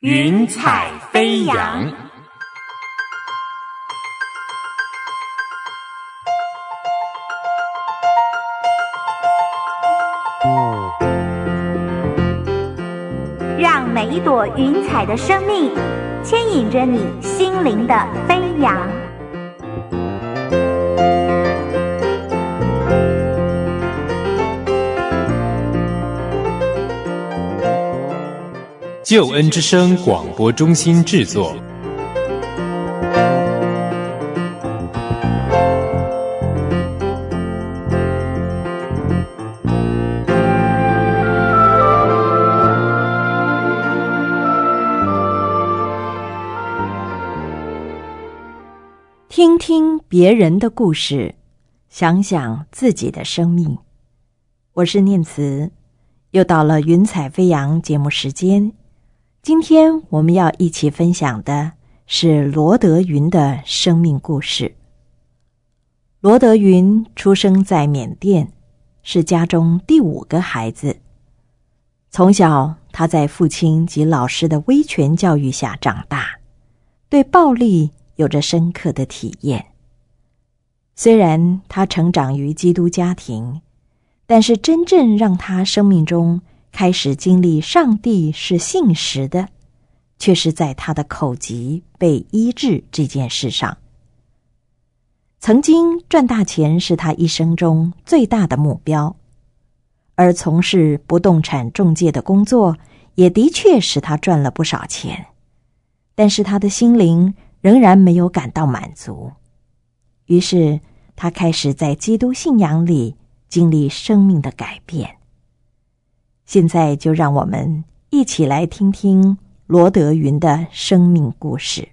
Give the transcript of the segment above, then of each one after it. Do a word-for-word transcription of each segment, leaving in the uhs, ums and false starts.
云彩飞扬。 让每一朵云彩的生命牵引着你心灵的飞扬。 救恩之声广播中心制作。 听听别人的故事，想想自己的生命。我是念慈，又到了云彩飞扬节目时间。今天我们要一起分享的是罗德云的生命故事。罗德云出生在缅甸，是家中第五个孩子。从小他在父亲及老师的威权教育下长大，对暴力有着深刻的体验。虽然他成长于基督家庭，但是真正让他生命中开始经历上帝是信实的，却是在他的口疾被医治这件事上。曾经赚大钱是他一生中最大的目标，而从事不动产中介的工作也的确使他赚了不少钱，但是他的心灵仍然没有感到满足。于是他开始在基督信仰里经历生命的改变。现在就让我们一起来听听罗德云的生命故事。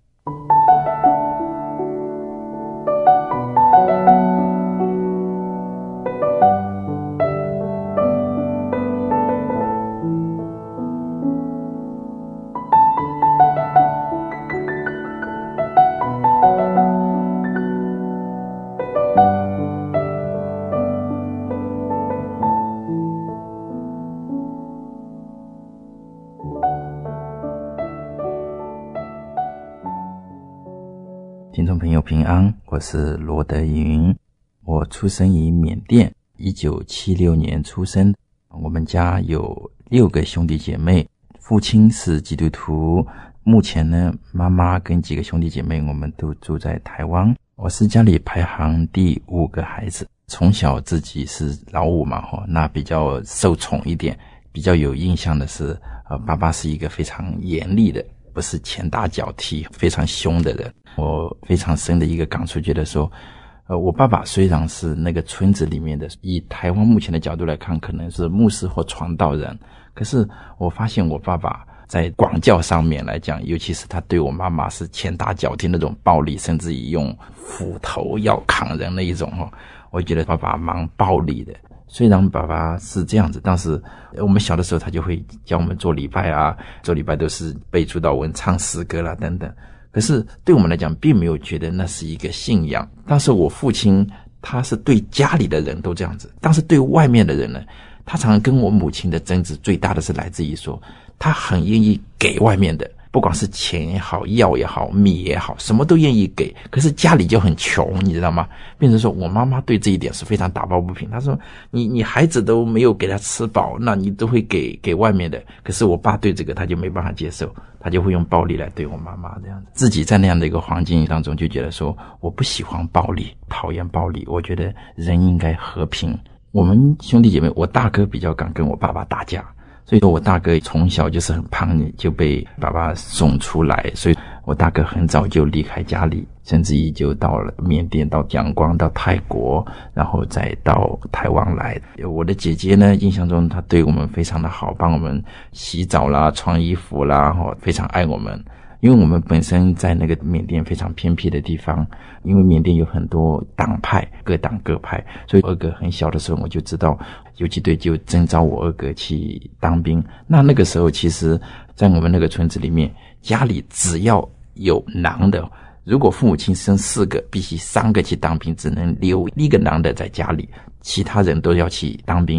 听众朋友平安，我是罗德云。我出生于缅甸，一九七六年出生。我们家有六个兄弟姐妹，父亲是基督徒。目前呢，妈妈跟几个兄弟姐妹我们都住在台湾。我是家里排行第五个孩子，从小自己是老五嘛，那比较受宠一点。比较有印象的是，呃，爸爸是一个非常严厉的，不是拳打脚踢，非常凶的人。我非常深的一个感触，觉得说，呃，我爸爸虽然是那个村子里面的，以台湾目前的角度来看，可能是牧师或传道人，可是我发现我爸爸在管教上面来讲，尤其是他对我妈妈是拳打脚踢那种暴力，甚至于用斧头要砍人那一种哦，我觉得爸爸蛮暴力的。虽然爸爸是这样子，但是我们小的时候他就会教我们做礼拜啊，做礼拜都是背主祷文、唱诗歌啦等等。可是对我们来讲并没有觉得那是一个信仰。但是我父亲他是对家里的人都这样子，但是对外面的人呢，他常常跟我母亲的争执最大的是来自于说，他很愿意给外面的，不管是钱也好，药也好，米也好，什么都愿意给，可是家里就很穷，你知道吗？变成说我妈妈对这一点是非常打抱不平。她说你你孩子都没有给他吃饱，那你都会给给外面的。可是我爸对这个他就没办法接受，他就会用暴力来对我妈妈这样子。自己在那样的一个环境当中就觉得说，我不喜欢暴力，讨厌暴力，我觉得人应该和平。我们兄弟姐妹，我大哥比较敢跟我爸爸打架，所以说我大哥从小就是很叛逆，就被爸爸送出来，所以我大哥很早就离开家里，甚至于就到了缅甸，到仰光，到泰国，然后再到台湾来。我的姐姐呢，印象中她对我们非常的好，帮我们洗澡啦，穿衣服啦，非常爱我们。因为我们本身在那个缅甸非常偏僻的地方，因为缅甸有很多党派，各党各派，所以二哥很小的时候我就知道游击队就征召我二哥去当兵。那那个时候其实在我们那个村子里面，家里只要有男的，如果父母亲生四个，必须三个去当兵，只能留一个男的在家里，其他人都要去当兵的。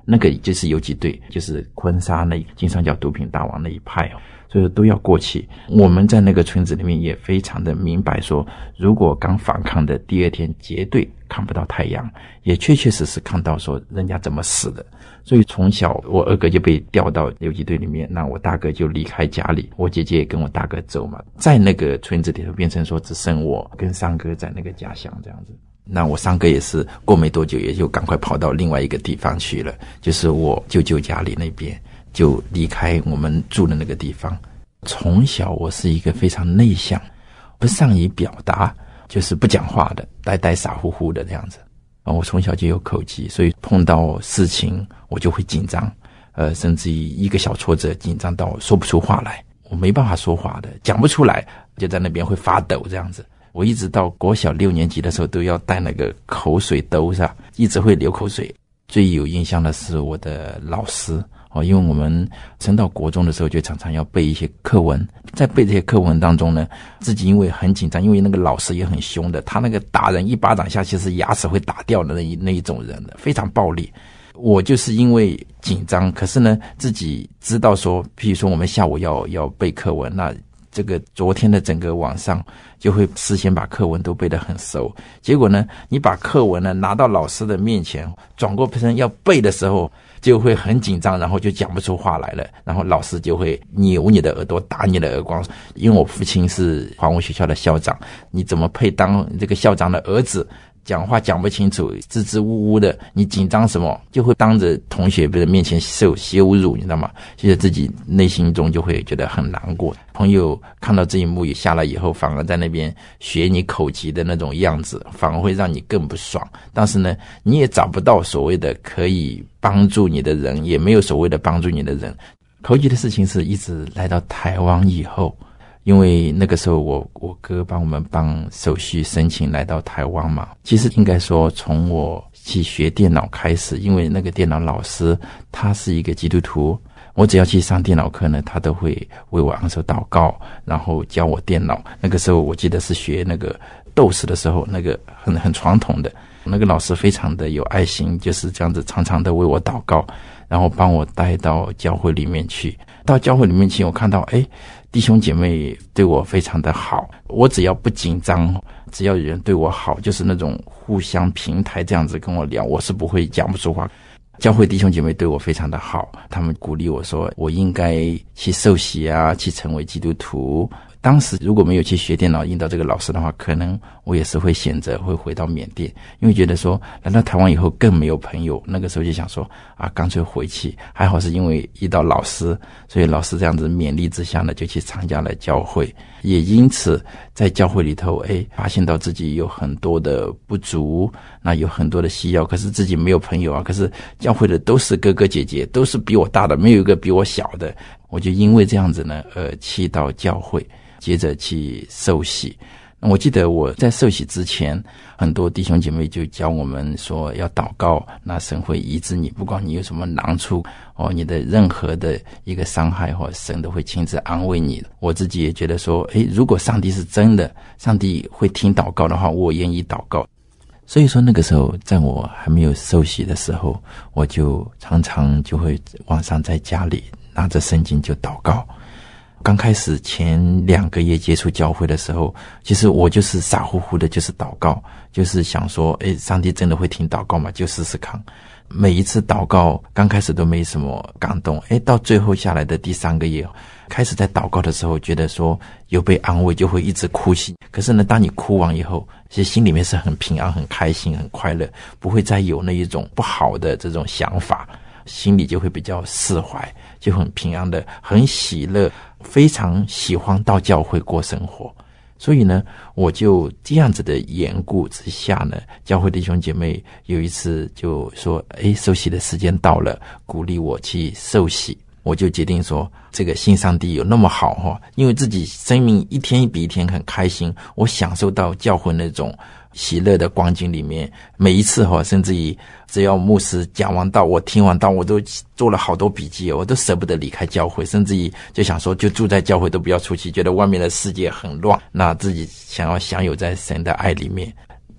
那个就是游击队，就是昆沙那金三角毒品大王那一派哦，所以都要过去。我们在那个村子里面也非常的明白说，如果刚反抗的第二天绝对看不到太阳，也确确实实看到说人家怎么死的。所以从小我二哥就被调到游击队里面，那我大哥就离开家里，我姐姐也跟我大哥走嘛，在那个村子里头变成说只剩我跟三哥在那个家乡这样子。那我三哥也是过没多久也就赶快跑到另外一个地方去了，就是我舅舅家里那边，就离开我们住的那个地方。从小我是一个非常内向，不善于表达，就是不讲话的，呆呆傻乎乎的这样子。我从小就有口疾，所以碰到事情我就会紧张，呃，甚至于一个小挫折紧张到说不出话来，我没办法说话的，讲不出来，就在那边会发抖这样子。我一直到国小六年级的时候都要带那个口水兜上，一直会流口水。最有印象的是我的老师哦，因为我们升到国中的时候就常常要背一些课文，在背这些课文当中呢，自己因为很紧张，因为那个老师也很凶的，他那个打人一巴掌下去是牙齿会打掉的那一那一种人的，非常暴力。我就是因为紧张，可是呢自己知道说，譬如说我们下午要要背课文，那这个昨天的整个晚上就会事先把课文都背得很熟，结果呢你把课文呢拿到老师的面前，转过身要背的时候就会很紧张，然后就讲不出话来了，然后老师就会扭你的耳朵，打你的耳光。因为我父亲是华文学校的校长，你怎么配当这个校长的儿子，讲话讲不清楚，支支吾吾的，你紧张什么，就会当着同学的面前受羞辱，你知道吗？其实自己内心中就会觉得很难过。朋友看到这一幕也下来以后，反而在那边学你口疾的那种样子，反而会让你更不爽。但是呢，你也找不到所谓的可以帮助你的人，也没有所谓的帮助你的人。口疾的事情是一直来到台湾以后，因为那个时候我我哥帮我们帮手续申请来到台湾嘛。其实应该说从我去学电脑开始，因为那个电脑老师他是一个基督徒，我只要去上电脑课呢，他都会为我昂首祷告，然后教我电脑。那个时候我记得是学那个斗士的时候，那个很很传统的，那个老师非常的有爱心，就是这样子常常的为我祷告，然后帮我带到教会里面去。到教会里面去，我看到诶弟兄姐妹对我非常的好，我只要不紧张，只要有人对我好，就是那种互相平台这样子跟我聊，我是不会讲不出话。教会弟兄姐妹对我非常的好，他们鼓励我说我应该去受洗啊，去成为基督徒。当时如果没有去学电脑，遇到这个老师的话，可能我也是会选择会回到缅甸，因为觉得说来到台湾以后更没有朋友。那个时候就想说啊，干脆回去。还好是因为遇到老师，所以老师这样子勉励之下呢，就去参加了教会。也因此在教会里头，哎，发现到自己有很多的不足，那有很多的需要，可是自己没有朋友啊。可是教会的都是哥哥姐姐，都是比我大的，没有一个比我小的。我就因为这样子呢，呃，去到教会，接着去受洗。我记得我在受洗之前，很多弟兄姐妹就教我们说要祷告，那神会医治你，不管你有什么难处哦，你的任何的一个伤害或神都会亲自安慰你。我自己也觉得说，诶，如果上帝是真的，上帝会听祷告的话，我愿意祷告。所以说那个时候在我还没有受洗的时候，我就常常就会晚上在家里拿着圣经就祷告。刚开始前两个月接触教会的时候，其实我就是傻乎乎的就是祷告，就是想说诶，上帝真的会听祷告吗？就试试看。每一次祷告刚开始都没什么感动，诶，到最后下来的第三个月，开始在祷告的时候觉得说有被安慰，就会一直哭泣。可是呢，当你哭完以后，其实心里面是很平安很开心很快乐，不会再有那一种不好的这种想法，心里就会比较释怀，就很平安的很喜乐，非常喜欢到教会过生活。所以呢，我就这样子的缘故之下呢，教会弟兄姐妹有一次就说，诶，受洗的时间到了，鼓励我去受洗。我就决定说，这个信上帝有那么好哈，因为自己生命一天比一天很开心，我享受到教会那种喜乐的光景里面，每一次哈，甚至于只要牧师讲完道，我听完道，我都做了好多笔记，我都舍不得离开教会，甚至于就想说就住在教会都不要出去，觉得外面的世界很乱，那自己想要享有在神的爱里面。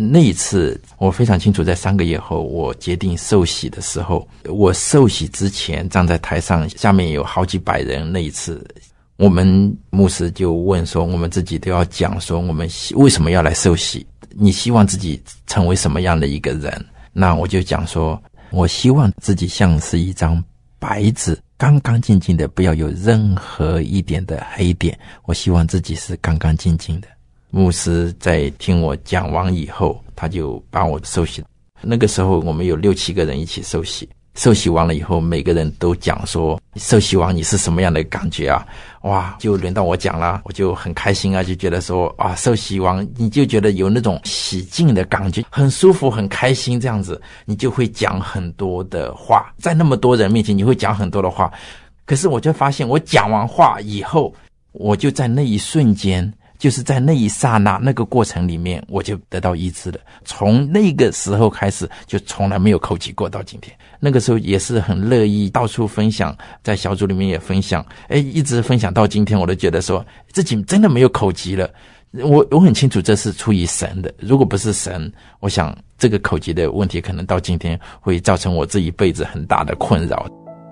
那一次我非常清楚，在三个月后我决定受洗的时候，我受洗之前站在台上，下面有好几百人，那一次我们牧师就问说，我们自己都要讲说我们为什么要来受洗，你希望自己成为什么样的一个人。那我就讲说，我希望自己像是一张白纸，干干净净的，不要有任何一点的黑点，我希望自己是干干净净的。牧师在听我讲完以后，他就把我受洗。那个时候我们有六七个人一起受洗，受洗完了以后，每个人都讲说，受洗完你是什么样的感觉啊？哇，就轮到我讲了，我就很开心啊，就觉得说啊，受洗完你就觉得有那种洗净的感觉，很舒服很开心，这样子你就会讲很多的话，在那么多人面前你会讲很多的话。可是我就发现，我讲完话以后，我就在那一瞬间，就是在那一刹那那个过程里面，我就得到医治了。从那个时候开始，就从来没有口疾过到今天。那个时候也是很乐意到处分享，在小组里面也分享，诶，一直分享到今天，我都觉得说自己真的没有口疾了。我我很清楚这是出于神的，如果不是神，我想这个口疾的问题可能到今天会造成我这一辈子很大的困扰。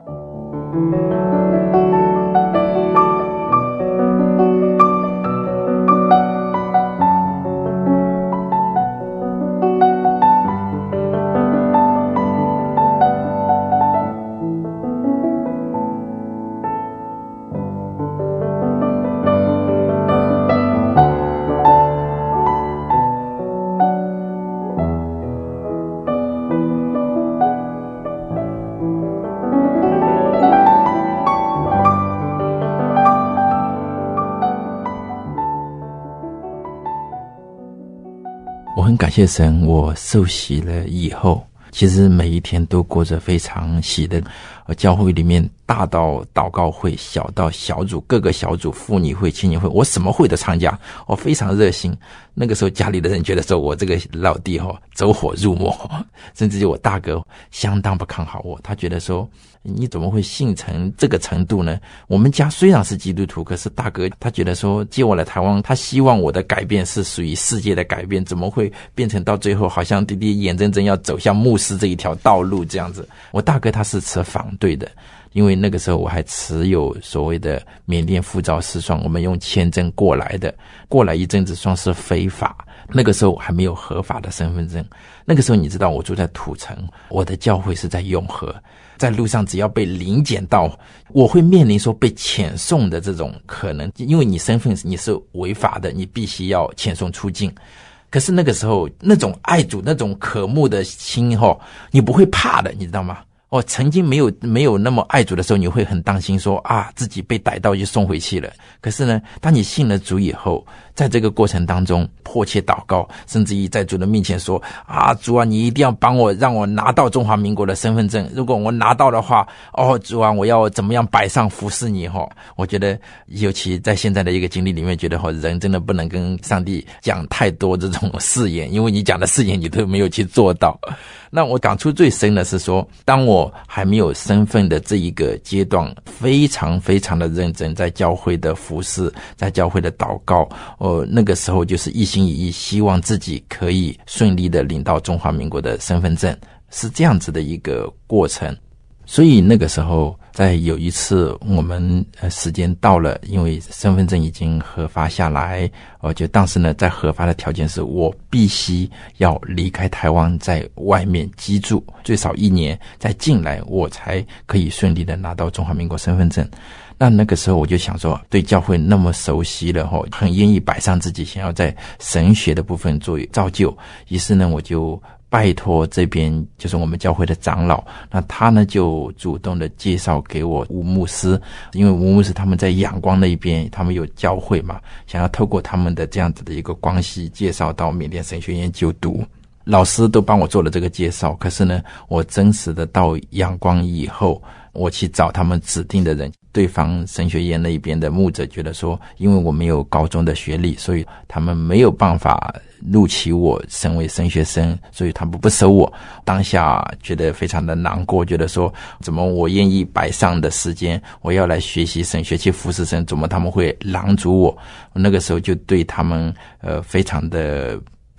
我很感谢神，我受洗了以后，其实每一天都过着非常喜的。教会里面大到祷告会，小到小组，各个小组，妇女会、青年会，我什么会都参加，我非常热心。那个时候家里的人觉得说我这个老弟哦走火入魔，甚至我大哥相当不看好我，他觉得说你怎么会信成这个程度呢？我们家虽然是基督徒，可是大哥他觉得说接我来台湾，他希望我的改变是属于世界的改变，怎么会变成到最后好像弟弟眼睁睁要走向牧师这一条道路这样子。我大哥他是持反对的，因为那个时候我还持有所谓的缅甸护照失算，我们用签证过来的，过来一阵子算是非法，那个时候还没有合法的身份证。那个时候你知道我住在土城，我的教会是在永和，在路上只要被临检到，我会面临说被遣送的这种可能，因为你身份你是违法的，你必须要遣送出境。可是那个时候那种爱主那种渴慕的心吼，你不会怕的，你知道吗？哦，曾经没有没有那么爱主的时候，你会很担心说啊，自己被逮到就送回去了。可是呢，当你信了主以后，在这个过程当中迫切祷告，甚至于在主的面前说啊，主啊，你一定要帮我，让我拿到中华民国的身份证。如果我拿到的话，哦，主啊，我要怎么样摆上服侍你哈？我觉得，尤其在现在的一个经历里面，觉得哈，人真的不能跟上帝讲太多这种誓言，因为你讲的誓言你都没有去做到。那我感触最深的是说，当我还没有身份的这一个阶段，非常非常的认真，在教会的服侍，在教会的祷告，呃，那个时候就是一心一意，希望自己可以顺利的领到中华民国的身份证，是这样子的一个过程。所以那个时候在有一次我们呃时间到了，因为身份证已经核发下来，我就当时呢在核发的条件是我必须要离开台湾，在外面居住最少一年再进来，我才可以顺利的拿到中华民国身份证。那那个时候我就想说，对教会那么熟悉了齁，很愿意摆上自己，想要在神学的部分做造就。于是呢，我就拜托这边就是我们教会的长老，那他呢就主动的介绍给我吴牧师，因为吴牧师他们在仰光那一边，他们有教会嘛，想要透过他们的这样子的一个关系，介绍到缅甸神学院就读。老师都帮我做了这个介绍，可是呢，我真实的到仰光以后，我去找他们指定的人，对方神学院那一边的牧者觉得说，因为我没有高中的学历，所以他们没有办法录取我成为神学生，所以他们不收我。当下觉得非常的难过，觉得说怎么我愿意摆上的时间，我要来学习神学去服侍神，怎么他们会拦阻我？那个时候就对他们呃非常的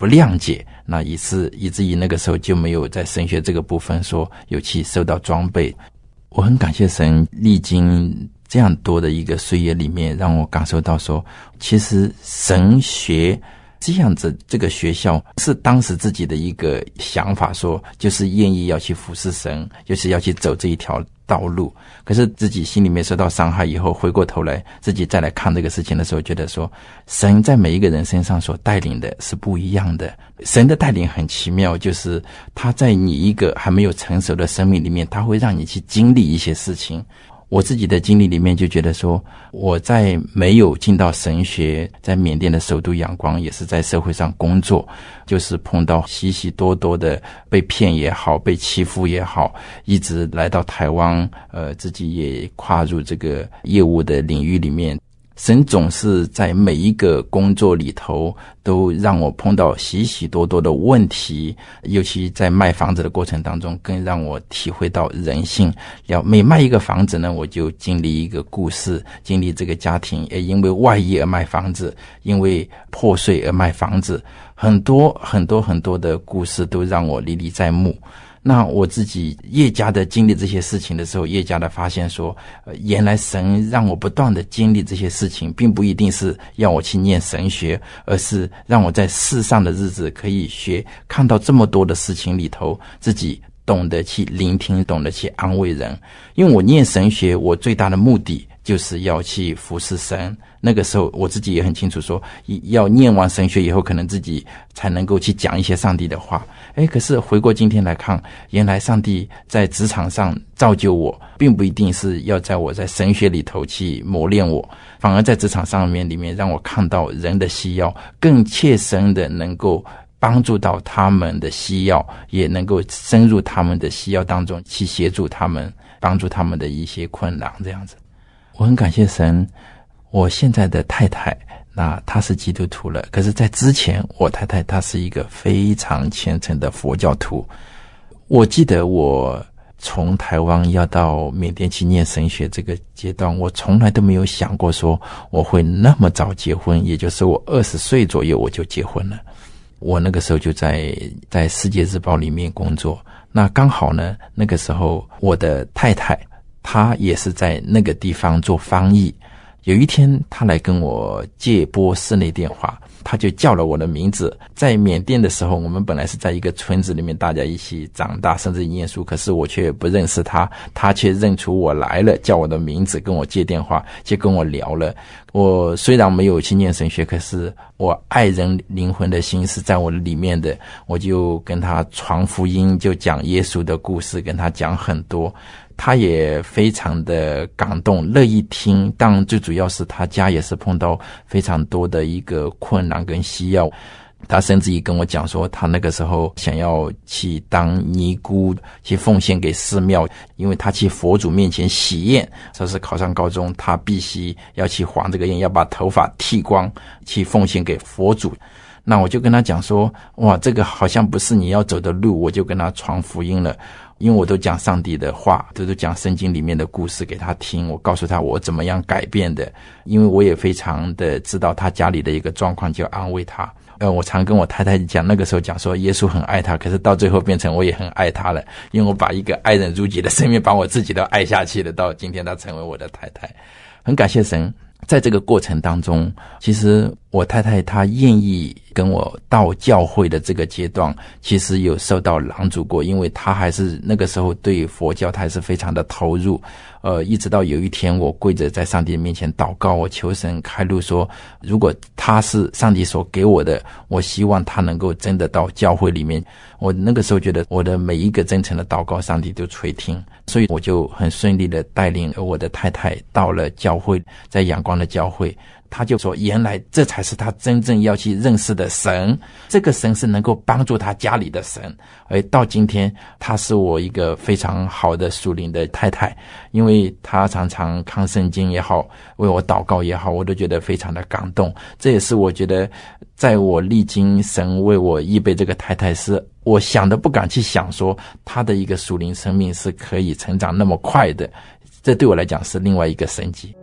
不谅解，那以是以至于那个时候就没有在神学这个部分说有去受到装备。我很感谢神，历经这样多的一个岁月里面，让我感受到说，其实神学这样子，这个学校是当时自己的一个想法，说就是愿意要去服侍神，就是要去走这一条道路。可是自己心里面受到伤害以后，回过头来自己再来看这个事情的时候，觉得说神在每一个人身上所带领的是不一样的。神的带领很奇妙，就是他在你一个还没有成熟的生命里面，他会让你去经历一些事情。我自己的经历里面就觉得说，我在没有进到神学，在缅甸的首都仰光，也是在社会上工作，就是碰到许许多多的被骗也好，被欺负也好，一直来到台湾，呃，自己也跨入这个业务的领域里面。神总是在每一个工作里头都让我碰到许许多多的问题，尤其在卖房子的过程当中，更让我体会到人性。每卖一个房子呢，我就经历一个故事，经历这个家庭也因为外遇而卖房子，因为破碎而卖房子，很多很多很多的故事都让我历历在目。那我自己越加的经历这些事情的时候，越加的发现说，呃，原来神让我不断的经历这些事情，并不一定是要我去念神学，而是让我在世上的日子可以学，看到这么多的事情里头，自己懂得去聆听，懂得去安慰人。因为我念神学，我最大的目的就是要去服侍神。那个时候我自己也很清楚说，要念完神学以后，可能自己才能够去讲一些上帝的话。诶，可是回过今天来看，原来上帝在职场上造就我，并不一定是要在我在神学里头去磨练我，反而在职场上面里面让我看到人的需要，更切身的能够帮助到他们的需要，也能够深入他们的需要当中去协助他们，帮助他们的一些困难这样子。我很感谢神，我现在的太太那她是基督徒了，可是在之前我太太她是一个非常虔诚的佛教徒。我记得我从台湾要到缅甸去念神学这个阶段，我从来都没有想过说我会那么早结婚，也就是我二十岁左右我就结婚了。我那个时候就在在世界日报里面工作，那刚好呢，那个时候我的太太她也是在那个地方做翻译。有一天她来跟我借拨室内电话，她就叫了我的名字。在缅甸的时候，我们本来是在一个村子里面大家一起长大甚至念书，可是我却不认识她，她却认出我来了，叫我的名字跟我借电话，就跟我聊了。我虽然没有去念神学，可是我爱人灵魂的心是在我的里面的，我就跟她传福音，就讲耶稣的故事，跟她讲很多。他也非常的感动，乐意听，但最主要是他家也是碰到非常多的一个困难跟需要。他甚至于跟我讲说，他那个时候想要去当尼姑，去奉献给寺庙，因为他去佛祖面前许愿，说是考上高中他必须要去还这个愿，要把头发剃光去奉献给佛祖。那我就跟他讲说，哇，这个好像不是你要走的路，我就跟他传福音了。因为我都讲上帝的话，都都讲圣经里面的故事给他听，我告诉他我怎么样改变的，因为我也非常的知道他家里的一个状况，就安慰他。呃，我常跟我太太讲，那个时候讲说耶稣很爱他，可是到最后变成我也很爱他了，因为我把一个爱人如己的生命把我自己都爱下去了，到今天他成为我的太太。很感谢神，在这个过程当中，其实我太太她愿意跟我到教会的这个阶段，其实有受到拦阻过，因为她还是那个时候对佛教她还是非常的投入。呃，一直到有一天我跪着在上帝面前祷告，我求神开路说，如果他是上帝所给我的，我希望他能够真的到教会里面。我那个时候觉得我的每一个真诚的祷告上帝都垂听，所以我就很顺利的带领我的太太到了教会，在阳光的教会。他就说，原来这才是他真正要去认识的神，这个神是能够帮助他家里的神。而到今天，他是我一个非常好的属灵的太太，因为他常常看圣经也好，为我祷告也好，我都觉得非常的感动。这也是我觉得在我历经神为我预备这个太太，是我想都不敢去想说他的一个属灵生命是可以成长那么快的，这对我来讲是另外一个神迹。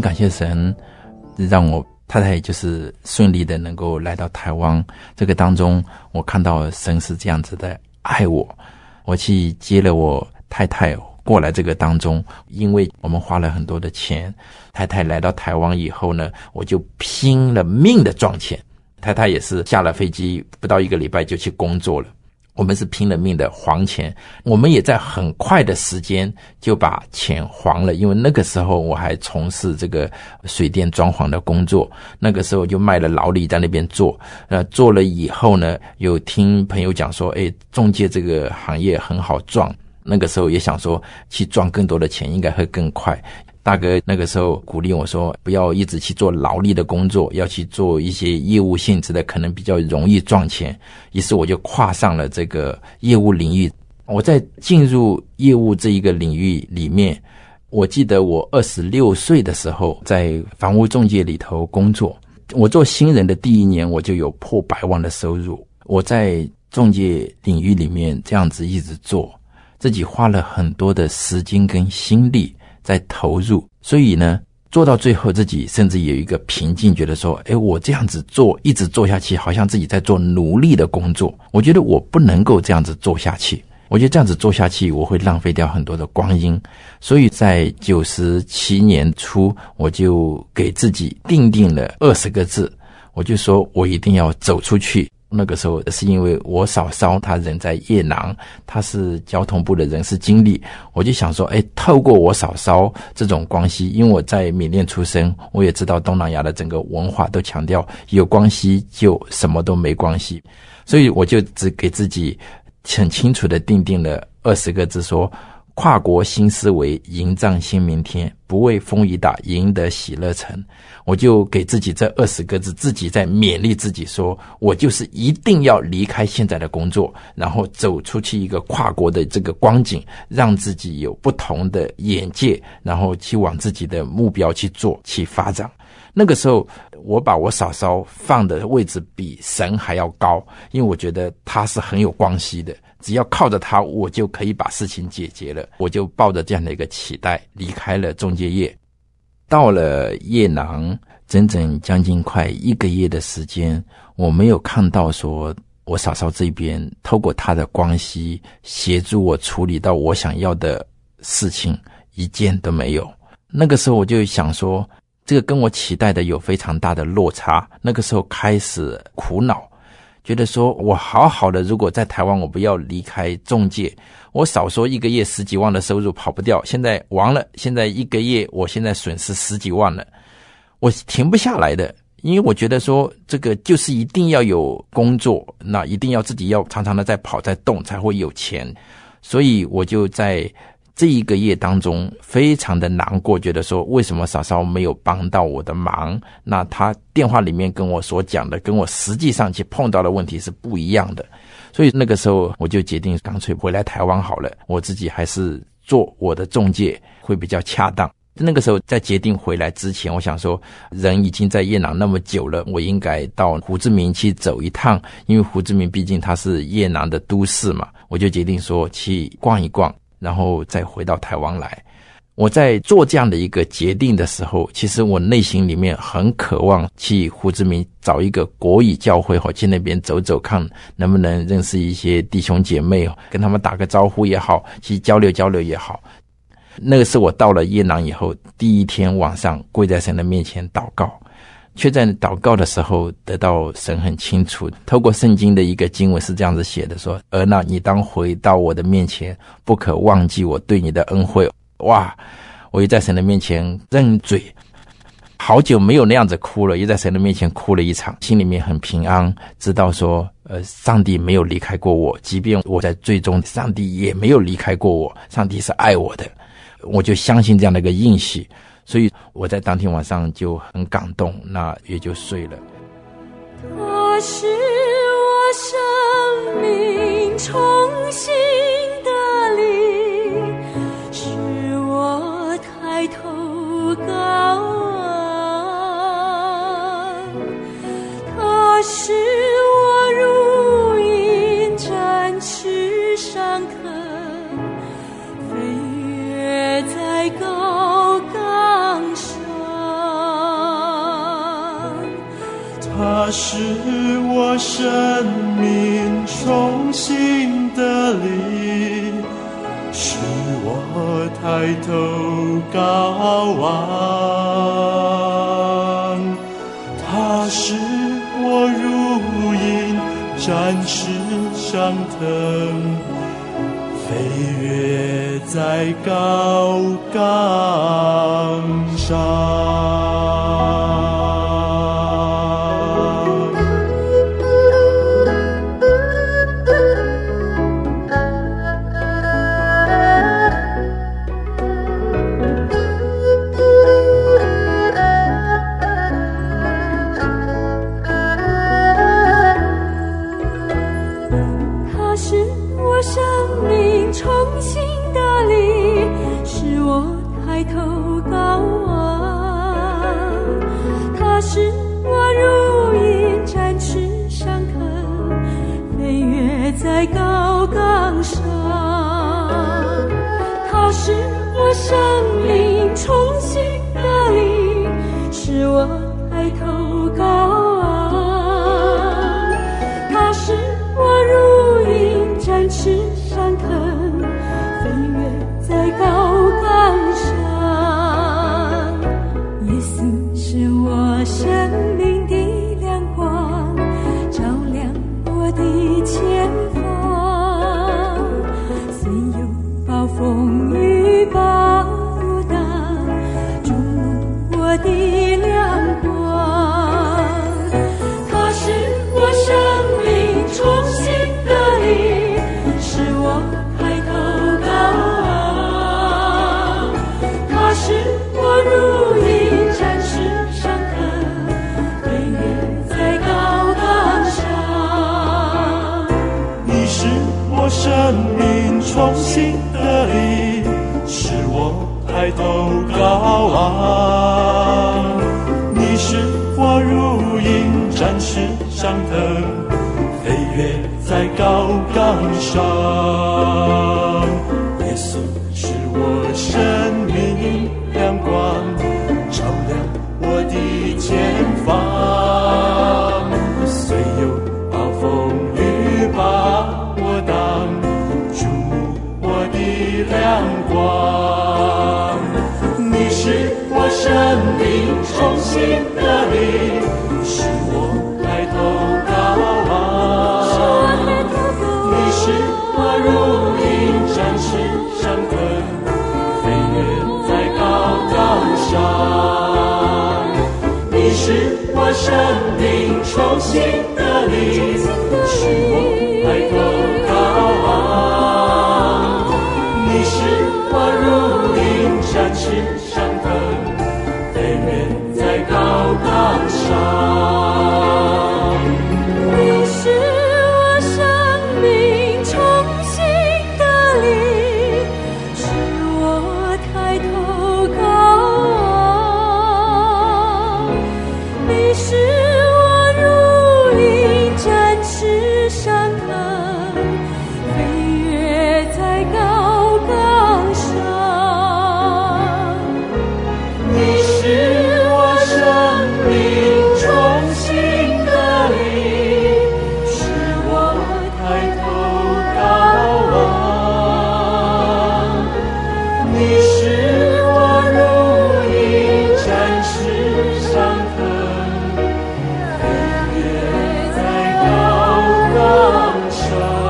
感谢神，让我太太就是顺利的能够来到台湾。这个当中我看到神是这样子的爱我，我去接了我太太过来这个当中，因为我们花了很多的钱，太太来到台湾以后呢，我就拼了命的赚钱。太太也是下了飞机不到一个礼拜就去工作了，我们是拼了命的还钱，我们也在很快的时间就把钱还了。因为那个时候我还从事这个水电装潢的工作，那个时候就卖了劳力在那边做，呃，做了以后呢，有听朋友讲说，诶，中介这个行业很好赚，那个时候也想说去赚更多的钱应该会更快。大哥那个时候鼓励我说，不要一直去做劳力的工作，要去做一些业务性质的，可能比较容易赚钱。于是我就跨上了这个业务领域。我在进入业务这一个领域里面，我记得我二十六岁的时候在房屋中介里头工作，我做新人的第一年我就有破百万的收入。我在中介领域里面这样子一直做，自己花了很多的时间跟心力在投入，所以呢做到最后自己甚至有一个瓶颈，觉得说，诶，我这样子做一直做下去，好像自己在做奴隶的工作，我觉得我不能够这样子做下去，我觉得这样子做下去我会浪费掉很多的光阴。所以在九十七年初我就给自己定定了二十个字，我就说我一定要走出去。那个时候是因为我嫂嫂她人在越南，她是交通部的人事经理，我就想说，诶，透过我嫂嫂这种关系，因为我在缅甸出生，我也知道东南亚的整个文化都强调有关系就什么都没关系，所以我就只给自己很清楚的定定了二十个字，说跨国新思维，迎战新明天，不畏风雨打，赢得喜乐城。我就给自己这二十个字，自己在勉励自己说，我就是一定要离开现在的工作，然后走出去一个跨国的这个光景，让自己有不同的眼界，然后去往自己的目标去做，去发展。那个时候我把我嫂嫂放的位置比神还要高，因为我觉得她是很有关系的，只要靠着她我就可以把事情解决了。我就抱着这样的一个期待离开了中介业。到了越南整整将近快一个月的时间，我没有看到说我嫂嫂这边透过她的关系协助我处理到我想要的事情，一件都没有。那个时候我就想说，这个跟我期待的有非常大的落差。那个时候开始苦恼，觉得说我好好的，如果在台湾我不要离开中介，我少说一个月十几万的收入跑不掉，现在完了，现在一个月我现在损失十几万了，我停不下来的。因为我觉得说这个就是一定要有工作，那一定要自己要常常的在跑在动才会有钱。所以我就在这一个月当中非常的难过，觉得说为什么嫂嫂没有帮到我的忙，那她电话里面跟我所讲的跟我实际上去碰到的问题是不一样的。所以那个时候我就决定干脆回来台湾好了，我自己还是做我的中介会比较恰当。那个时候在决定回来之前，我想说人已经在越南那么久了，我应该到胡志明去走一趟，因为胡志明毕竟它是越南的都市嘛，我就决定说去逛一逛，然后再回到台湾来。我在做这样的一个决定的时候，其实我内心里面很渴望去胡志明找一个国语教会，去那边走走看能不能认识一些弟兄姐妹，跟他们打个招呼也好，去交流交流也好。那个是我到了越南以后第一天晚上跪在神的面前祷告，却在祷告的时候得到神很清楚透过圣经的一个经文是这样子写的，说儿哪，你当回到我的面前，不可忘记我对你的恩惠。哇，我也在神的面前认罪，好久没有那样子哭了，也在神的面前哭了一场，心里面很平安，知道说呃，上帝没有离开过我，即便我在最终上帝也没有离开过我，上帝是爱我的，我就相信这样的一个应许。所以我在当天晚上就很感动，那也就睡了。 它是我生命重新的力，使我抬头高望。它是我如鹰展翅上腾，飞跃在高岗上。 生命重新得力，使我抬头高望。他使我如鹰展翅上腾，飞跃在高岗上。 在高岗上，它使我生命重新得力，使我抬头高望。它使我如鹰展翅上腾，飞跃在高岗上。耶稣是我生命的亮光，照亮我的前方。风雨暴荡，注目我的亮光。它使我生命重新得力，使我抬头高望。它使我如鹰展翅上腾，飞跃在高岗上。 你使我生命重新得力，使我抬头高望。你使我如鹰展翅上腾，飞跃在高岗上。耶稣是我生命亮光，照亮我的前方。虽有暴风雨把我挡，亮光，你使我生命重新得力，使我抬头高望。你使我如鹰展翅上腾，飞跃在高岗上。你使我生命重新得力，使我抬头高望。你使我如鹰展翅上腾，飞跃在高岗上。 你使我生命重新得力，使我抬头高望。你使我如鹰展翅上腾，飞跃在高岗上。 你使我生命重新得力，使我抬头高望。你使我如鹰展翅上腾，飞跃在高岗上。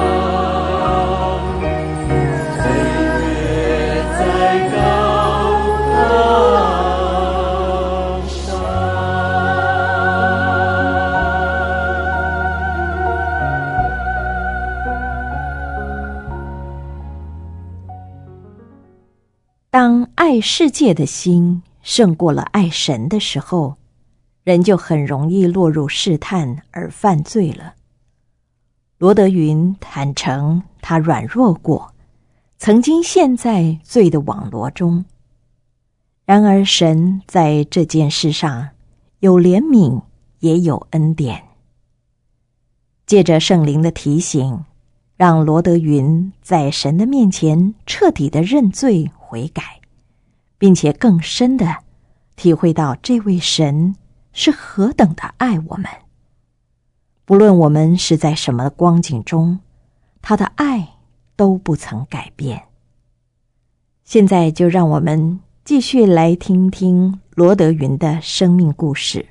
当爱世界的心胜过了爱神的时候，人就很容易落入试探而犯罪了。罗德云坦诚他软弱过，曾经陷在罪的网罗中。然而神在这件事上有怜悯，也有恩典。借着圣灵的提醒，让罗德云在神的面前彻底的认罪悔改，并且更深的体会到这位神是何等的爱我们。 不论我们是在什么光景中，他的爱都不曾改变。现在就让我们继续来听听罗德云的生命故事。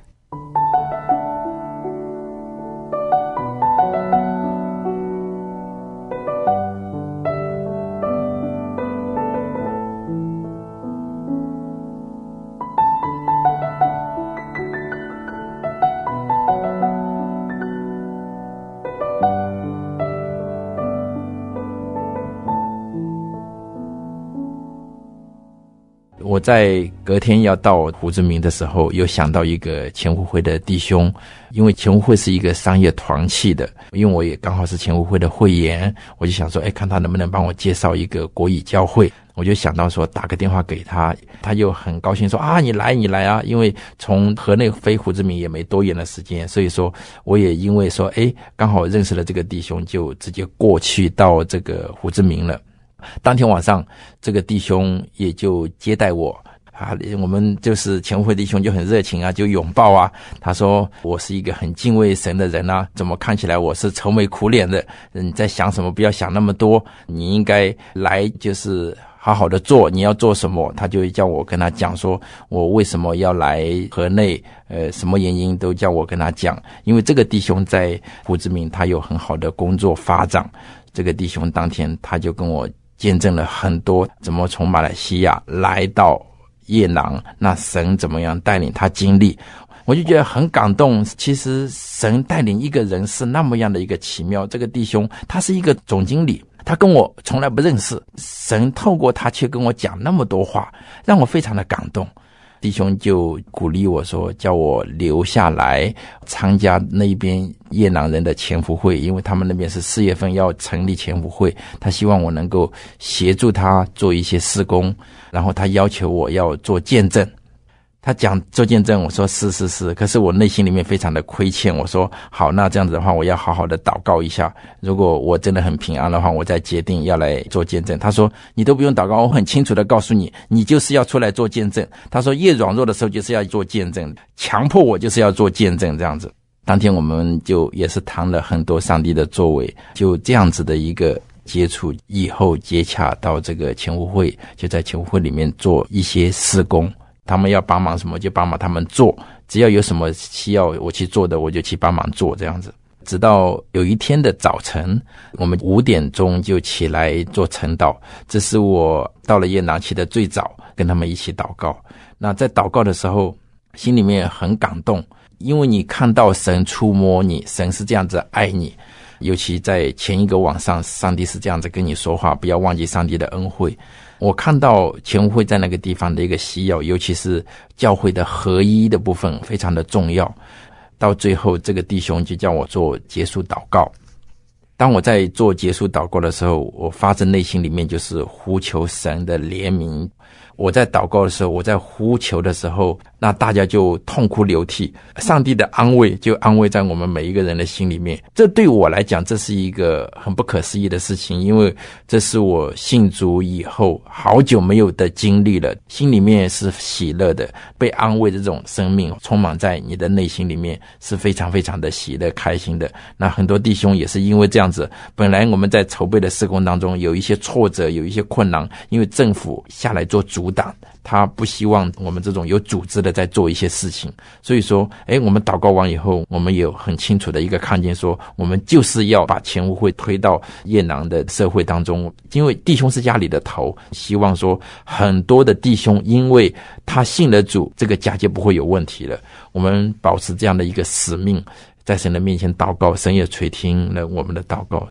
我在隔天要到胡志明的时候，有想到一个前湖会的弟兄，因为前湖会是一个商业团契的，因为我也刚好是前湖会的会员，我就想说，哎，看他能不能帮我介绍一个国语教会。我就想到说打个电话给他，他又很高兴说啊，你来你来啊，因为从河内飞胡志明也没多远的时间，所以说我也因为说，哎，刚好认识了这个弟兄，就直接过去到这个胡志明了。当天晚上，这个弟兄也就接待我啊，我们就是前湖会弟兄就很热情啊，就拥抱啊。他说我是一个很敬畏神的人啊，怎么看起来我是愁眉苦脸的？你在想什么？不要想那么多，你应该来就是好好的做，你要做什么？他就叫我跟他讲说，我为什么要来河内，呃，什么原因都叫我跟他讲。因为这个弟兄在胡志明，他有很好的工作发展。这个弟兄当天他就跟我见证了很多怎么从马来西亚来到夜郎，那神怎么样带领他经历，我就觉得很感动。其实神带领一个人是那么样的一个奇妙。这个弟兄他是一个总经理，他跟我从来不认识，神透过他却跟我讲那么多话，让我非常的感动。弟兄就鼓励我说，叫我留下来参加那边夜郎人的前湖会，因为他们那边是四月份要成立前湖会，他希望我能够协助他做一些事工，然后他要求我要做见证。他讲做见证，我说是是是，可是我内心里面非常的亏欠，我说好，那这样子的话我要好好的祷告一下，如果我真的很平安的话，我再决定要来做见证。他说你都不用祷告，我很清楚的告诉你，你就是要出来做见证。他说越软弱的时候就是要做见证，强迫我就是要做见证这样子。当天我们就也是谈了很多上帝的作为，就这样子的一个接触，以后接洽到这个前湖会，就在前湖会里面做一些事工，他们要帮忙什么就帮忙他们做，只要有什么需要我去做的，我就去帮忙做这样子。直到有一天的早晨，我们五点钟就起来做晨祷，这是我到了夜郎起的最早，跟他们一起祷告。那在祷告的时候，心里面很感动，因为你看到神触摸你，神是这样子爱你，尤其在前一个晚上，上帝是这样子跟你说话，不要忘记上帝的恩惠。我看到前湖会在那个地方的一个需要，尤其是教会的合一的部分非常的重要。到最后这个弟兄就叫我做结束祷告。当我在做结束祷告的时候，我发自内心里面就是呼求神的怜悯。我在祷告的时候，我在呼求的时候，那大家就痛哭流涕，上帝的安慰就安慰在我们每一个人的心里面。这对我来讲，这是一个很不可思议的事情，因为这是我信主以后好久没有的经历了，心里面是喜乐的，被安慰的这种生命充满在你的内心里面，是非常非常的喜乐开心的。那很多弟兄也是因为这样子，本来我们在筹备的事工当中有一些挫折，有一些困难，因为政府下来做阻挡，他不希望我们这种有组织的在做一些事情。所以说诶我们祷告完以后，我们有很清楚的一个看见，说我们就是要把前湖会推到夜郎的社会当中，因为弟兄是家里的头，希望说很多的弟兄因为他信了主，这个家就不会有问题了。我们保持这样的一个使命，在神的面前祷告，神也垂听了我们的祷告。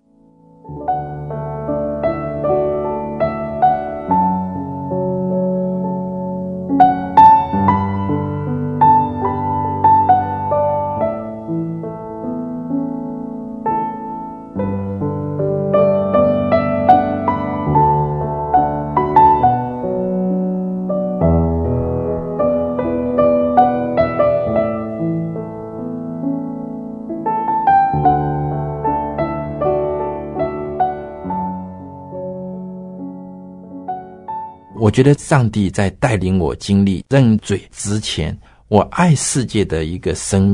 我觉得上帝在带领我经历认罪之前，我爱世界的一个生命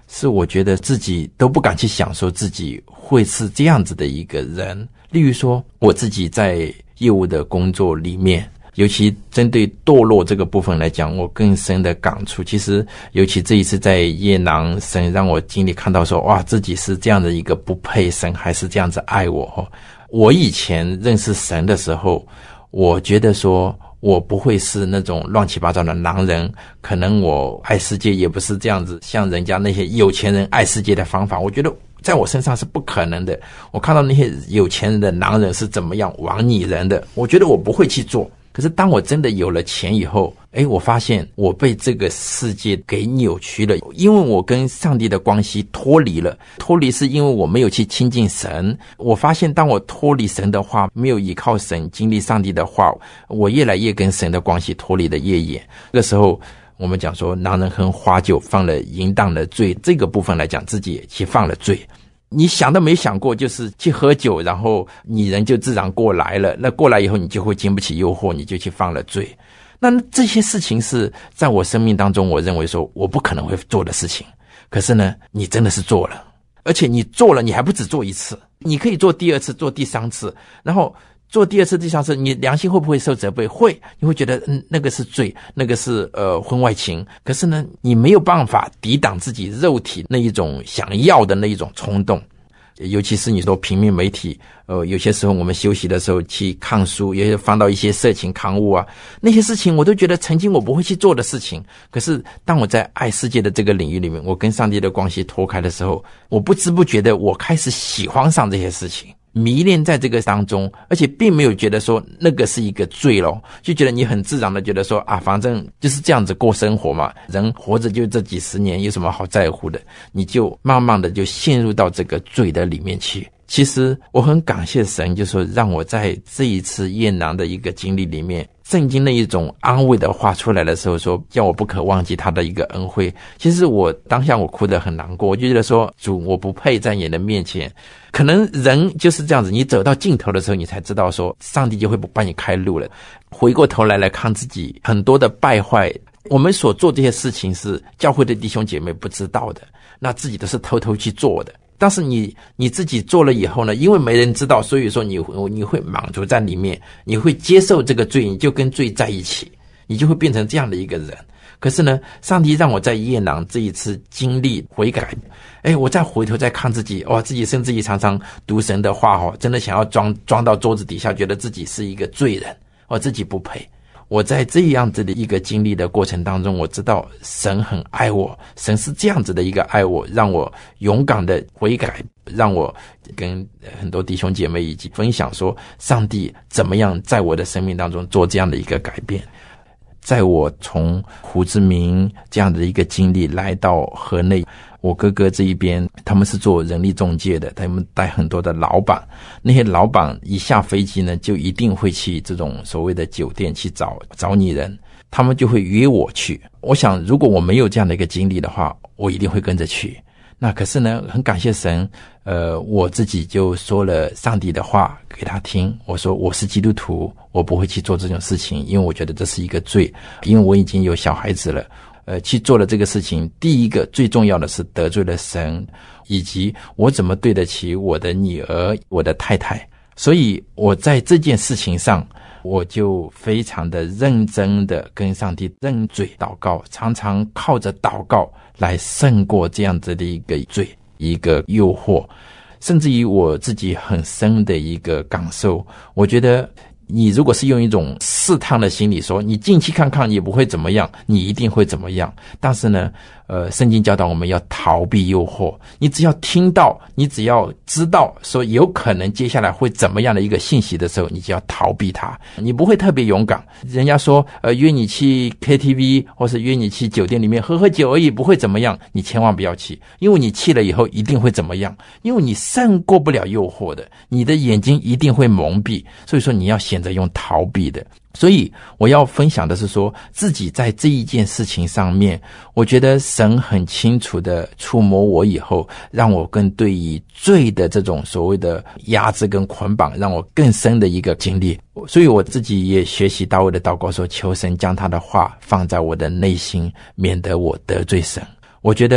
是我觉得自己都不敢去想说自己会是这样子的一个人。例如说我自己在业务的工作里面，尤其针对堕落这个部分来讲，我更深的感触。其实尤其这一次在夜郎，神让我经历看到说，哇，自己是这样的一个不配，神还是这样子爱我。我以前认识神的时候，我觉得说我不会是那种乱七八糟的狼人，可能我爱世界也不是这样子像人家那些有钱人爱世界的方法，我觉得在我身上是不可能的。我看到那些有钱人的狼人是怎么样玩拟人的，我觉得我不会去做。可是当我真的有了钱以后，诶，我发现我被这个世界给扭曲了，因为我跟上帝的关系脱离了。脱离是因为我没有去亲近神。我发现当我脱离神的话，没有依靠神经历上帝的话，我越来越跟神的关系脱离的越远。这个时候我们讲说男人喝花酒犯了淫荡的罪，这个部分来讲自己也去犯了罪。你想都没想过，就是去喝酒，然后你人就自然过来了，那过来以后你就会经不起诱惑，你就去犯了罪。那这些事情是在我生命当中我认为说我不可能会做的事情，可是呢你真的是做了，而且你做了你还不止做一次，你可以做第二次，做第三次，然后做第二次第三次，你良心会不会受责备？会，你会觉得嗯那个是罪，那个是呃婚外情，可是呢你没有办法抵挡自己肉体那一种想要的那一种冲动。尤其是你说平面媒体，呃，有些时候我们休息的时候去看书，也翻到一些色情刊物啊，那些事情我都觉得曾经我不会去做的事情。可是当我在爱世界的这个领域里面，我跟上帝的关系脱开的时候，我不知不觉的我开始喜欢上这些事情，迷恋在这个当中，而且并没有觉得说那个是一个罪咯，就觉得你很自然的觉得说啊，反正就是这样子过生活嘛，人活着就这几十年，有什么好在乎的，你就慢慢的就陷入到这个罪的里面去。其实我很感谢神，就是说让我在这一次厌男的一个经历里面，圣经那一种安慰的话出来的时候，说叫我不可忘记他的一个恩惠。其实我当下我哭得很难过，我就觉得说主，我不配在你的面前。可能人就是这样子，你走到尽头的时候，你才知道说上帝就会帮你开路了。回过头来来看自己很多的败坏，我们所做这些事情是教会的弟兄姐妹不知道的，那自己都是偷偷去做的。但是你你自己做了以后呢，因为没人知道，所以说你你会满足在里面，你会接受这个罪，你就跟罪在一起，你就会变成这样的一个人。可是呢，上帝让我在夜郎这一次经历悔改，哎，我再回头再看自己，哇，自己甚至于常常读神的话哦，真的想要装装到桌子底下，觉得自己是一个罪人，我自己不配。我在这样子的一个经历的过程当中，我知道神很爱我，神是这样子的一个爱我，让我勇敢的悔改，让我跟很多弟兄姐妹以及分享说上帝怎么样在我的生命当中做这样的一个改变。在我从胡志明这样的一个经历来到河内，我哥哥这一边他们是做人力中介的，他们带很多的老板，那些老板一下飞机呢就一定会去这种所谓的酒店去找找女人，他们就会约我去。我想如果我没有这样的一个经历的话，我一定会跟着去。那可是呢，很感谢神，呃，我自己就说了上帝的话给他听。我说我是基督徒，我不会去做这种事情，因为我觉得这是一个罪，因为我已经有小孩子了。呃，去做了这个事情，第一个最重要的是得罪了神，以及我怎么对得起我的女儿、我的太太。所以我在这件事情上，我就非常的认真的跟上帝认罪祷告，常常靠着祷告来胜过这样子的一个罪、一个诱惑。甚至于我自己很深的一个感受，我觉得你如果是用一种试探的心理说你进去看看也不会怎么样，你一定会怎么样。但是呢呃，圣经教导我们要逃避诱惑，你只要听到，你只要知道说有可能接下来会怎么样的一个信息的时候，你就要逃避它，你不会特别勇敢。人家说呃，约你去 K T V 或是约你去酒店里面喝喝酒而已，不会怎么样，你千万不要去，因为你去了以后一定会怎么样，因为你胜过不了诱惑的，你的眼睛一定会蒙蔽，所以说你要选择用逃避的。所以我要分享的是说，自己在这一件事情上面，我觉得神很清楚的触摸我以后，让我更对于罪的这种所谓的压制跟捆绑，让我更深的一个经历。所以我自己也学习大卫的祷告说，求神将他的话放在我的内心，免得我得罪神。我觉得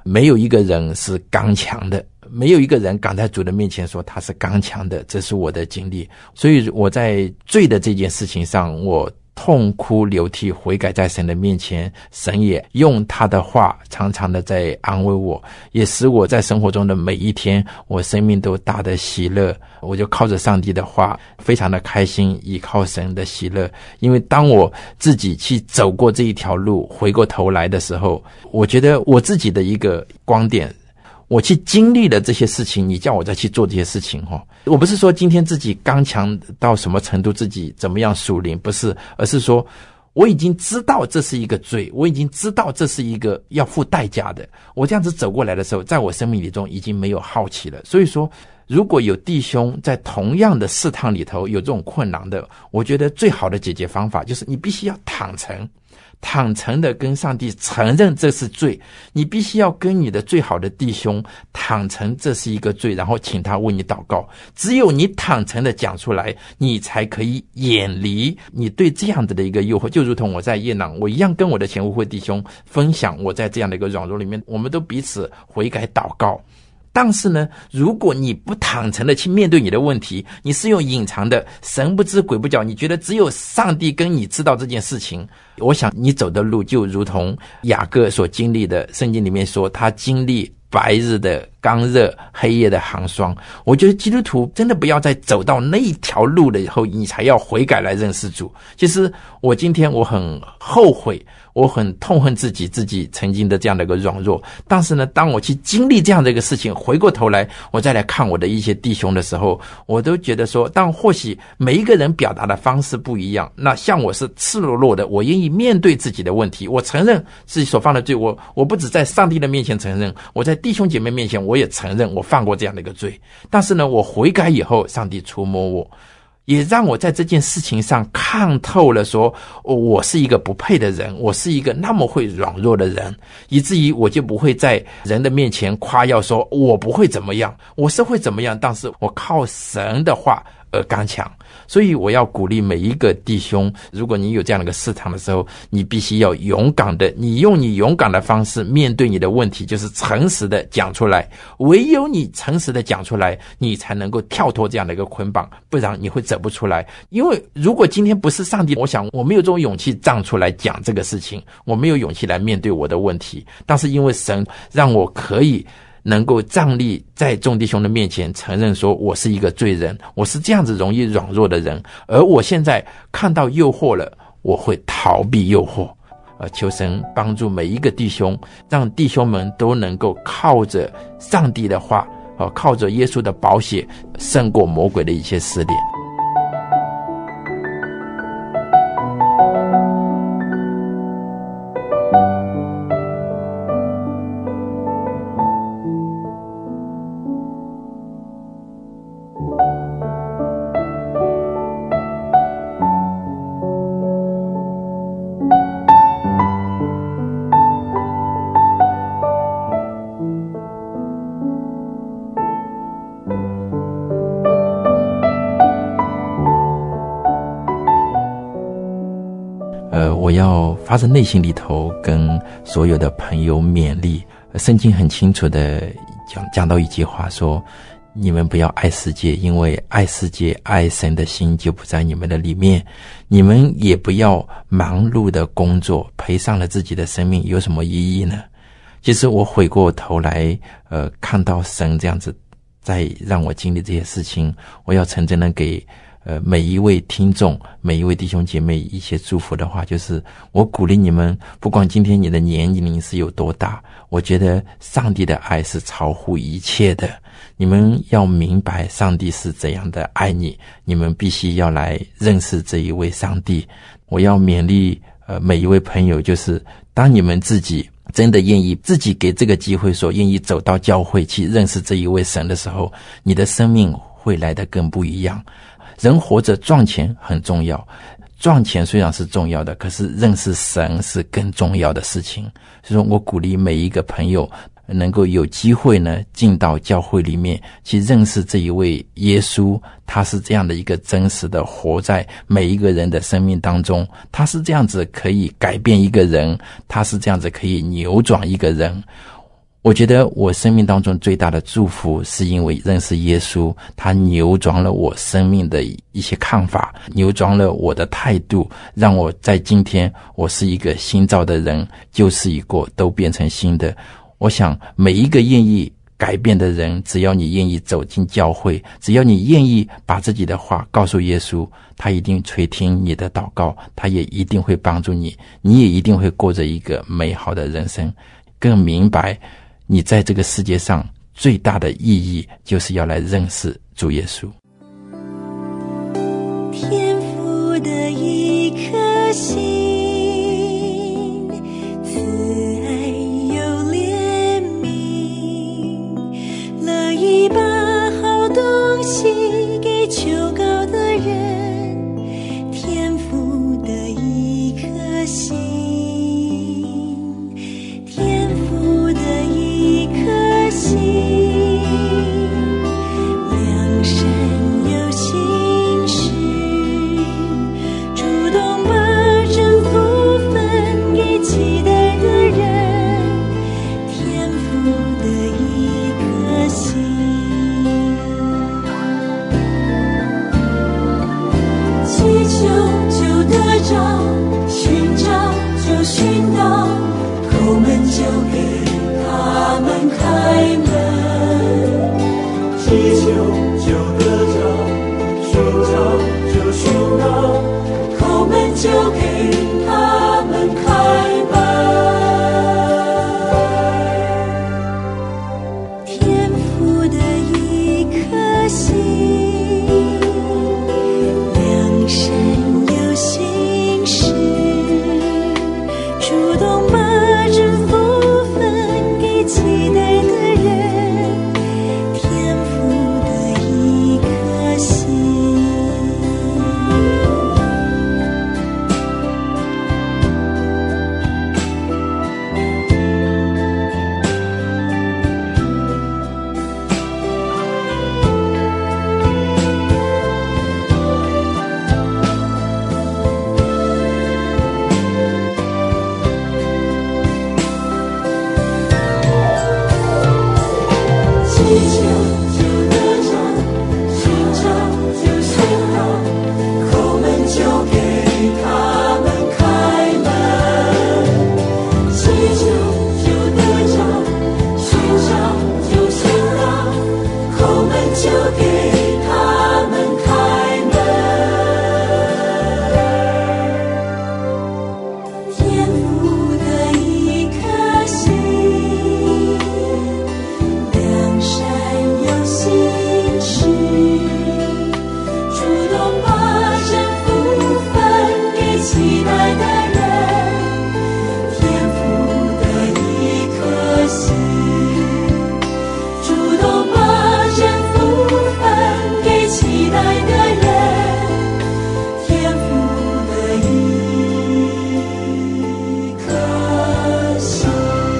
没有一个人是刚强的，没有一个人敢在主的面前说他是刚强的，这是我的经历。所以我在罪的这件事情上，我痛哭流涕悔改在神的面前，神也用他的话常常的在安慰我，也使我在生活中的每一天我生命都大的喜乐。我就靠着上帝的话非常的开心，依靠神的喜乐。因为当我自己去走过这一条路，回过头来的时候，我觉得我自己的一个光点，我去经历了这些事情，你叫我再去做这些事情齁，我不是说今天自己刚强到什么程度，自己怎么样属灵，不是，而是说我已经知道这是一个罪，我已经知道这是一个要付代价的。我这样子走过来的时候，在我生命里中已经没有好奇了。所以说如果有弟兄在同样的试探里头有这种困难的，我觉得最好的解决方法就是你必须要坦诚坦诚的跟上帝承认这是罪，你必须要跟你的最好的弟兄坦诚这是一个罪，然后请他为你祷告。只有你坦诚的讲出来，你才可以远离你对这样子的一个诱惑。就如同我在耶朗，我一样跟我的前误会弟兄分享我在这样的一个软弱里面，我们都彼此悔改祷告。但是呢，如果你不坦诚的去面对你的问题，你是用隐藏的，神不知鬼不觉，你觉得只有上帝跟你知道这件事情，我想你走的路就如同雅各所经历的，圣经里面说他经历白日的刚热，黑夜的寒霜。我觉得基督徒真的不要再走到那一条路了以后，你才要悔改来认识主。其实我今天我很后悔，我很痛恨自己自己曾经的这样的一个软弱，但是呢，当我去经历这样的一个事情，回过头来我再来看我的一些弟兄的时候，我都觉得说，但或许每一个人表达的方式不一样，那像我是赤裸裸的，我愿意面对自己的问题，我承认自己所犯的罪，我我不只在上帝的面前承认，我在弟兄姐妹面前我也承认我犯过这样的一个罪。但是呢，我悔改以后，上帝触摸我，也让我在这件事情上看透了说，哦，我是一个不配的人，我是一个那么会软弱的人，以至于我就不会在人的面前夸耀说我不会怎么样，我是会怎么样，但是我靠神的话而刚强。所以我要鼓励每一个弟兄，如果你有这样的一个试探的时候，你必须要勇敢的，你用你勇敢的方式面对你的问题，就是诚实的讲出来。唯有你诚实的讲出来，你才能够跳脱这样的一个捆绑，不然你会走不出来。因为如果今天不是上帝，我想我没有这种勇气站出来讲这个事情，我没有勇气来面对我的问题。但是因为神让我可以能够站立在众弟兄的面前，承认说我是一个罪人，我是这样子容易软弱的人，而我现在看到诱惑了，我会逃避诱惑。呃，求神帮助每一个弟兄，让弟兄们都能够靠着上帝的话，呃，靠着耶稣的宝血，胜过魔鬼的一些试炼。我要发自内心里头跟所有的朋友勉励，圣经很清楚的讲讲到一句话说，你们不要爱世界，因为爱世界爱神的心就不在你们的里面。你们也不要忙碌的工作，赔上了自己的生命，有什么意义呢？其实我回过头来呃，看到神这样子在让我经历这些事情，我要诚真的给呃，每一位听众，每一位弟兄姐妹一些祝福的话，就是我鼓励你们，不管今天你的年龄是有多大，我觉得上帝的爱是超乎一切的。你们要明白上帝是怎样的爱你，你们必须要来认识这一位上帝。我要勉励呃每一位朋友，就是当你们自己真的愿意自己给这个机会说愿意走到教会去认识这一位神的时候，你的生命会来得更不一样。人活着赚钱很重要，赚钱虽然是重要的，可是认识神是更重要的事情。所以说我鼓励每一个朋友能够有机会呢进到教会里面去认识这一位耶稣，他是这样的一个真实的活在每一个人的生命当中，他是这样子可以改变一个人，他是这样子可以扭转一个人。 我觉得我生命当中最大的祝福是因为认识耶稣，他扭转了我生命的一些看法，扭转了我的态度，让我在今天我是一个新造的人，旧事已过，都变成新的。我想每一个愿意改变的人，只要你愿意走进教会，只要你愿意把自己的话告诉耶稣，他一定垂听你的祷告，他也一定会帮助你，你也一定会过着一个美好的人生。更明白你在这个世界上最大的意义，就是要来认识主耶稣。 天父的一颗心，慈爱有怜悯，乐意把好东西给求告的人。天父的一颗心，天父的一颗心，良善有心事，主动把真福分给期待的人。天父的一颗心，祈求就得着，寻找就寻到，叩门就给他们开门。 祈求就得着，寻找就寻到， 叩门就给他们开门。天父的一颗心，良善有心事，主动把真福分给期待的人。天父的一颗心，祈求就得着，寻找就寻到，叩门就给他们开门。祈求就得着，寻找就寻到，叩门就给他们开门。天父的一颗心，良善有心事，主动把真福分给期待的人。天父的一颗心，主动把真福分给期待的人。天父的一颗心。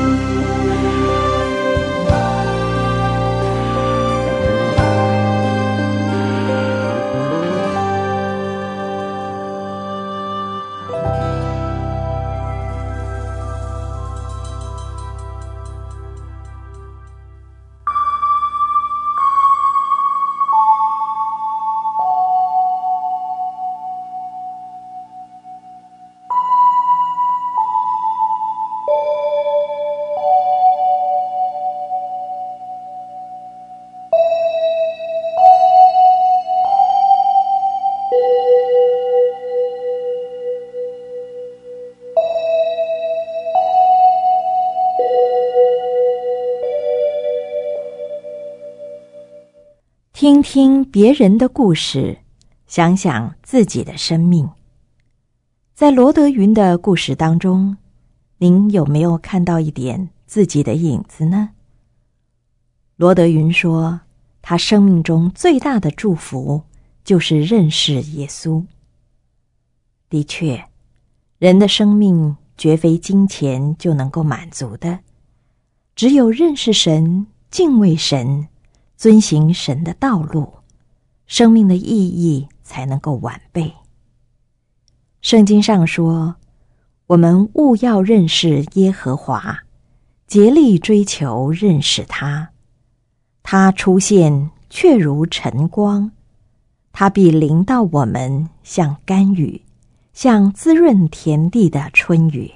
听听别人的故事，想想自己的生命。在罗德云的故事当中，您有没有看到一点自己的影子呢？罗德云说，他生命中最大的祝福就是认识耶稣。的确，人的生命绝非金钱就能够满足的，只有认识神、敬畏神、遵行神的道路，生命的意义才能够完备。圣经上说，我们务要认识耶和华， 竭力追求认识他。他出现却如晨光，他必临到我们，像甘雨，像滋润田地的春雨。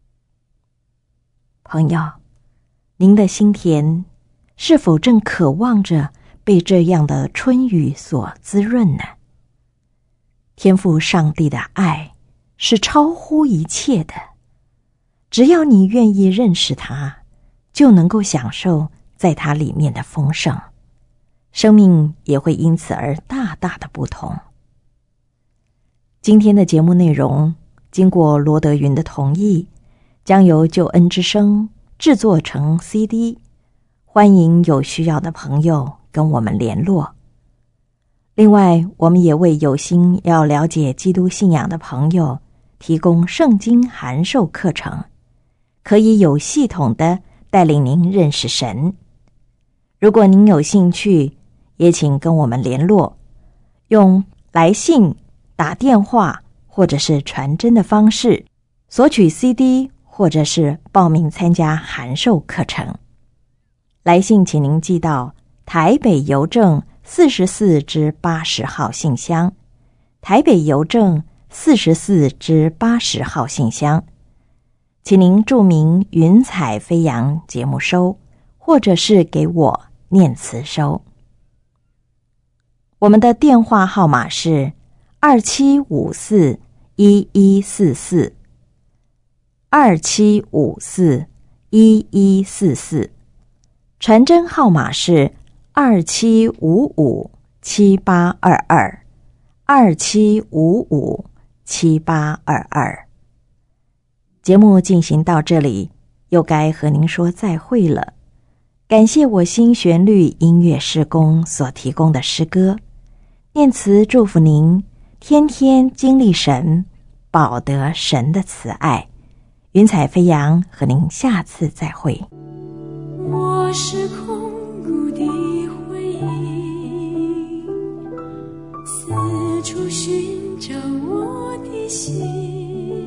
朋友，您的心田是否正渴望着被这样的春雨所滋润呢？天父上帝的爱是超乎一切的，只要你愿意认识他，就能够享受在他里面的丰盛，生命也会因此而大大的不同。今天的节目内容经过罗德云的同意，将由救恩之声制作成 C D， 欢迎有需要的朋友跟我们联络。另外，我们也为有心要了解基督信仰的朋友提供圣经函授课程，可以有系统的带领您认识神。如果您有兴趣，也请跟我们联络，用来信、打电话或者是传真的方式索取 C D， 或者是报名参加函授课程。来信请您寄到台北邮政四十四至八十号信箱，台北邮政四十四至八十号信箱，请您注明云彩飞扬节目收，或者是给我念词收。我们的电话号码是二七五四一一四四，二七五四一一四四，传真号码是二七五五七八二二，二七五五七八二二。节目进行到这里，又该和您说再会了。感谢我新旋律音乐事工所提供的诗歌，念词祝福您天天经历神，饱得神的慈爱。云彩飞扬，和您下次再会。 我是空谷的回忆，四处寻找我的心，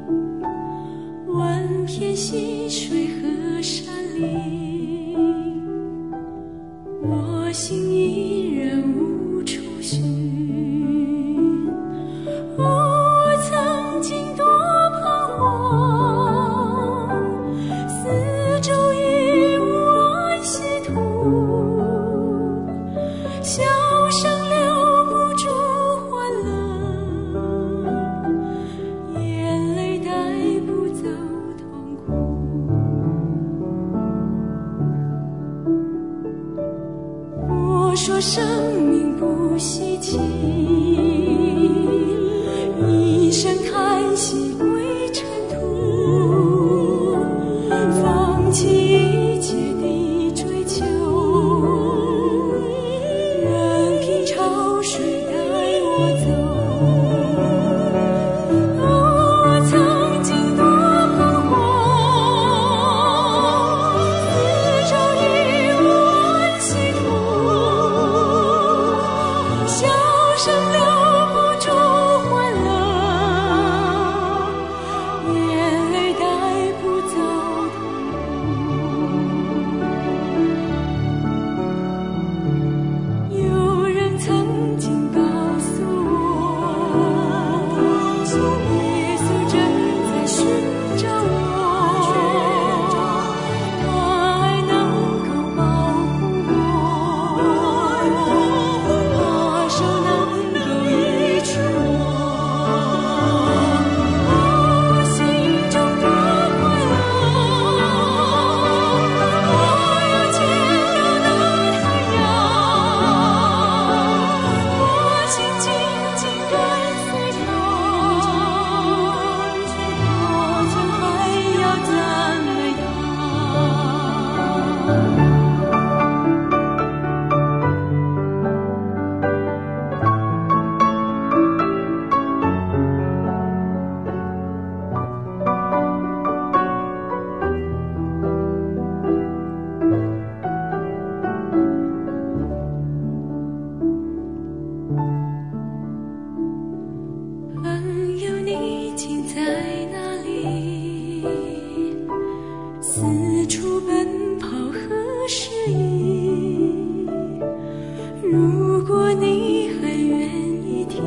万片溪水和山林，我心依然无处寻。我曾经多彷徨，四周已无安息土，笑声留不住欢乐，眼泪带不走痛苦。我说生命不稀奇，一声叹息归尘土，放弃一切的追求，任凭潮水带我走。我曾经多彷徨，四周已无安息土，笑声留如果你还愿意听，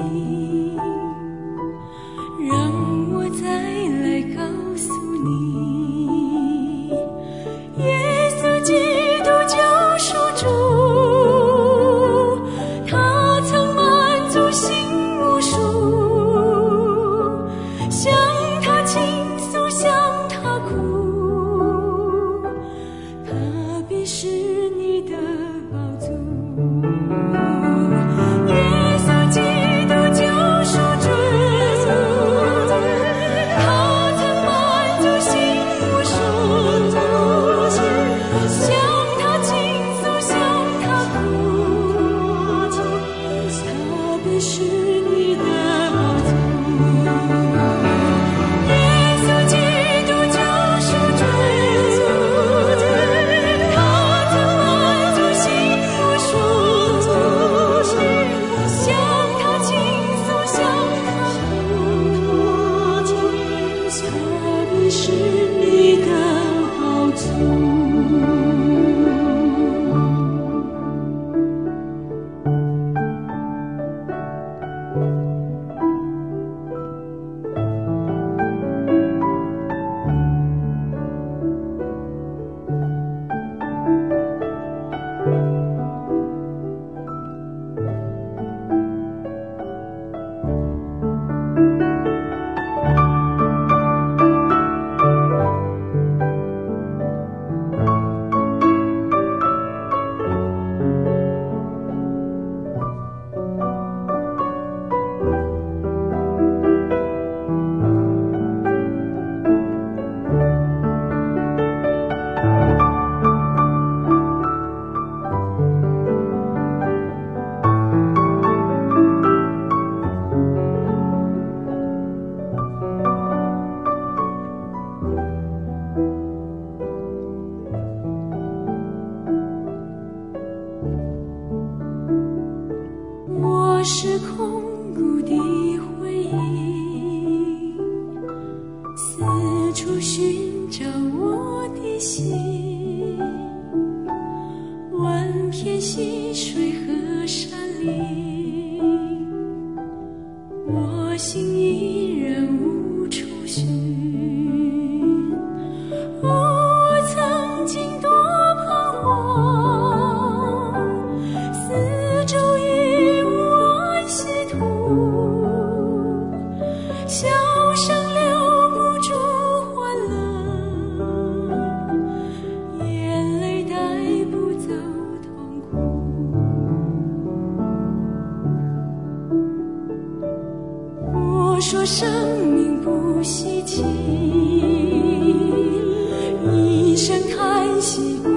让我再来告诉你，耶稣基督救赎主，他曾满足心无数，向他倾诉，向他哭，他必是你的宝座。耶稣基督救赎主，他曾满足心无数，向他倾诉，向他哭，他必是你的宝座。耶稣基督救赎主，他曾满足心无数，向他倾诉，向他哭，他必是你的宝座。我是空谷的回忆，四处寻找我的心，万片溪水和山林，我心依然无处寻。哦，我曾经多彷徨，四周已无安息土，笑声留不住欢乐，眼泪带不走痛苦。我说生命不稀奇，一声叹息不